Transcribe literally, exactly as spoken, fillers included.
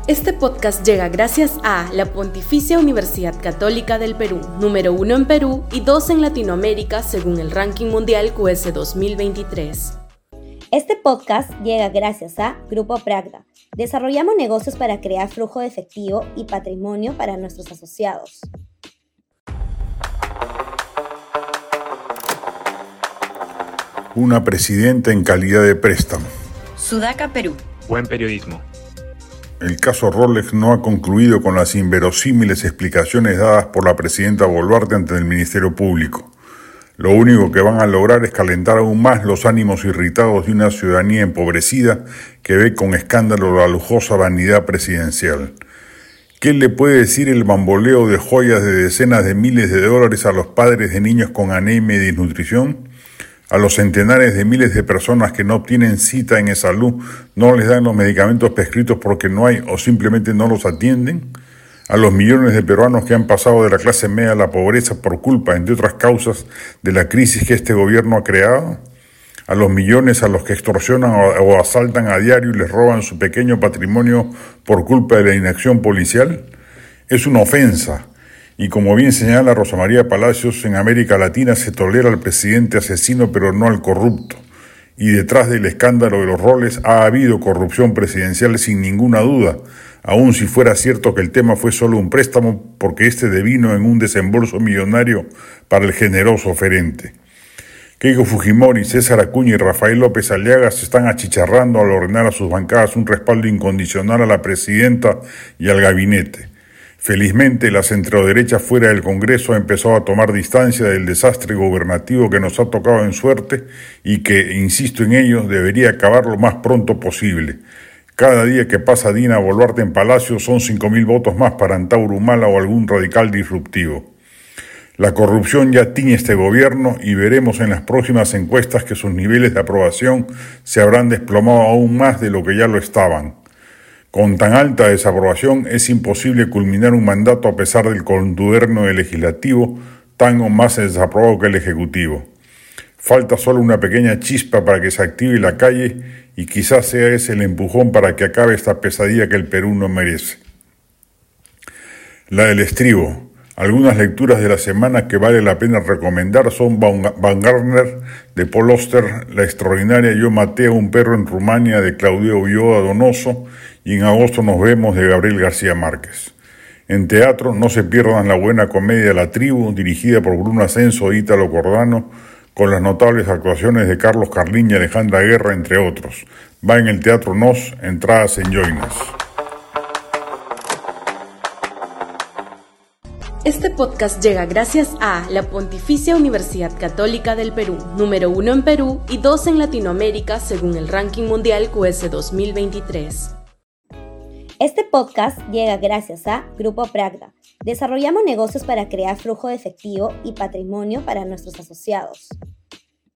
Este podcast llega gracias a la Pontificia Universidad Católica del Perú, número uno en Perú y dos en Latinoamérica según el ranking mundial Q S dos mil veintitrés. Este podcast llega gracias a Grupo Pragda. Desarrollamos negocios para crear flujo de efectivo y patrimonio para nuestros asociados. Una presidenta en calidad de préstamo. Sudaca, Perú. Buen periodismo. El caso Rolex no ha concluido con las inverosímiles explicaciones dadas por la presidenta Boluarte ante el Ministerio Público. Lo único que van a lograr es calentar aún más los ánimos irritados de una ciudadanía empobrecida que ve con escándalo la lujosa vanidad presidencial. ¿Qué le puede decir el bamboleo de joyas de decenas de miles de dólares a los padres de niños con anemia y desnutrición? A los centenares de miles de personas que no obtienen cita en E-Salud, no les dan los medicamentos prescritos porque no hay o simplemente no los atienden. A los millones de peruanos que han pasado de la clase media a la pobreza por culpa, entre otras causas, de la crisis que este gobierno ha creado. A los millones a los que extorsionan o asaltan a diario y les roban su pequeño patrimonio por culpa de la inacción policial. Es una ofensa. Y como bien señala Rosa María Palacios, en América Latina se tolera al presidente asesino pero no al corrupto. Y detrás del escándalo de los roles ha habido corrupción presidencial sin ninguna duda, aun si fuera cierto que el tema fue solo un préstamo porque este devino en un desembolso millonario para el generoso oferente. Keiko Fujimori, César Acuña y Rafael López Aliaga se están achicharrando al ordenar a sus bancadas un respaldo incondicional a la presidenta y al gabinete. Felizmente, la centroderecha fuera del Congreso ha empezado a tomar distancia del desastre gubernativo que nos ha tocado en suerte y que, insisto en ello, debería acabar lo más pronto posible. Cada día que pasa Dina Boluarte en Palacio son cinco mil votos más para Antauro Humala o algún radical disruptivo. La corrupción ya tiñe este gobierno y veremos en las próximas encuestas que sus niveles de aprobación se habrán desplomado aún más de lo que ya lo estaban. Con tan alta desaprobación es imposible culminar un mandato a pesar del contubernio del legislativo, tan o más desaprobado que el ejecutivo. Falta solo una pequeña chispa para que se active la calle y quizás sea ese el empujón para que acabe esta pesadilla que el Perú no merece. La del estribo. Algunas lecturas de la semana que vale la pena recomendar son Van Gardner de Paul Auster, la extraordinaria Yo maté a un perro en Rumania de Claudio Ulloa Donoso y En agosto nos vemos de Gabriel García Márquez. En teatro no se pierdan la buena comedia La Tribu, dirigida por Bruno Ascenso e Ítalo Cordano, con las notables actuaciones de Carlos Carlín y Alejandra Guerra, entre otros. Va en el Teatro Nos, entradas en Joinas. Este podcast llega gracias a la Pontificia Universidad Católica del Perú, número uno en Perú y dos en Latinoamérica según el ranking mundial Q S dos mil veintitrés. Este podcast llega gracias a Grupo Pragda. Desarrollamos negocios para crear flujo de efectivo y patrimonio para nuestros asociados.